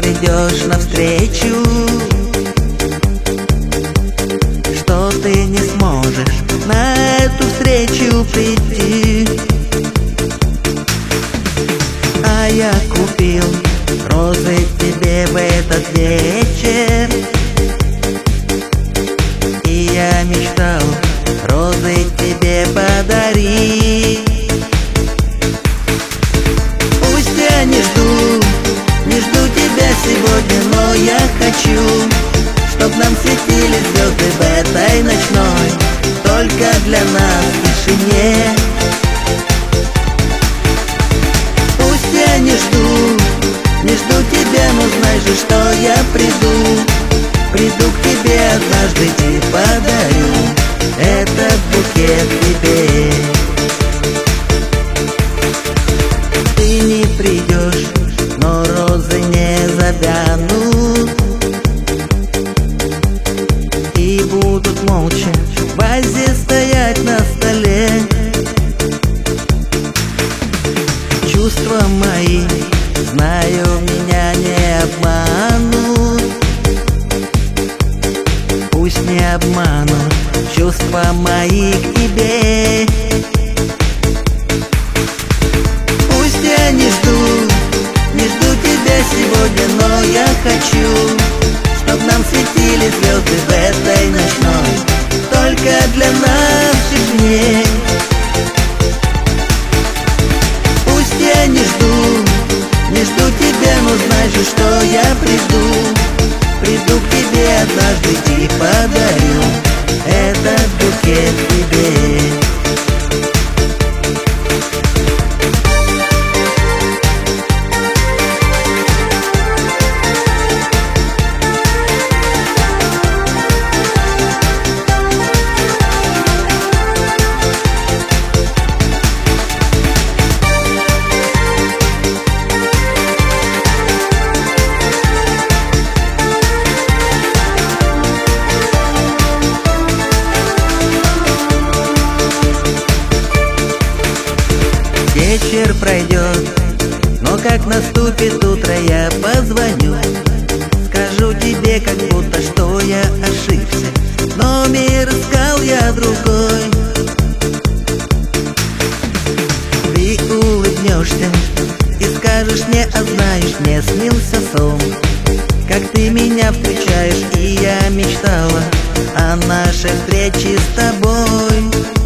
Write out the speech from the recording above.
придешь навстречу, что ты не сможешь на эту встречу прийти. А я купил розы тебе в этот вечер, и я мечтал розы тебе подарить. Пусть я не жду тебя сегодня, но я хочу, чтоб нам светили звезды в этой ночной, только для нас в тишине. Пусть я не жду тебя, но знай же, что я приду к тебе однажды и подарю этот букет тебе. Ты не придешь, но розы не завянут, и будут молча в вазе стоять на столе. Чувства мои, знаю, меня не обманут. Пусть не обманут чувства мои к тебе. Пусть я не жду тебя сегодня, но я хочу, чтоб нам светили звезды в этой ночной, только для нас в тишине. Пусть я не жду тебя, но знай же, что я приду к тебе однажды и подарю этот букет тебе. Вечер пройдет, но как наступит утро, я позвоню. Скажу тебе, как будто, что я ошибся, номер искал я другой. Ты улыбнешься и скажешь мне, а знаешь, мне снился сон, как ты меня встречаешь, и я мечтала о нашей встрече с тобой.